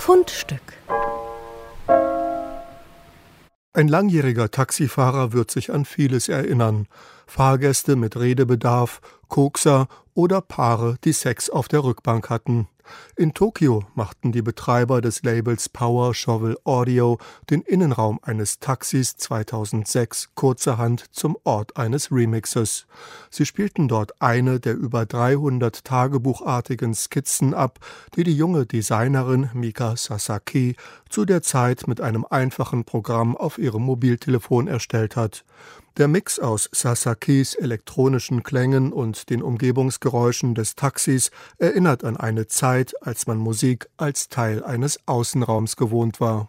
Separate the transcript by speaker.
Speaker 1: Fundstück.
Speaker 2: Ein langjähriger Taxifahrer wird sich an vieles erinnern. Fahrgäste mit Redebedarf, Kokser oder Paare, die Sex auf der Rückbank hatten. In Tokio machten die Betreiber des Labels Power Shovel Audio den Innenraum eines Taxis 2006 kurzerhand zum Ort eines Remixes. Sie spielten dort eine der über 300 tagebuchartigen Skizzen ab, die die junge Designerin Mika Sasaki zu der Zeit mit einem einfachen Programm auf ihrem Mobiltelefon erstellt hat. Der Mix aus Sasakis elektronischen Klängen und den Umgebungsgeräuschen des Taxis erinnert an eine Zeit, als man Musik als Teil eines Außenraums gewohnt war.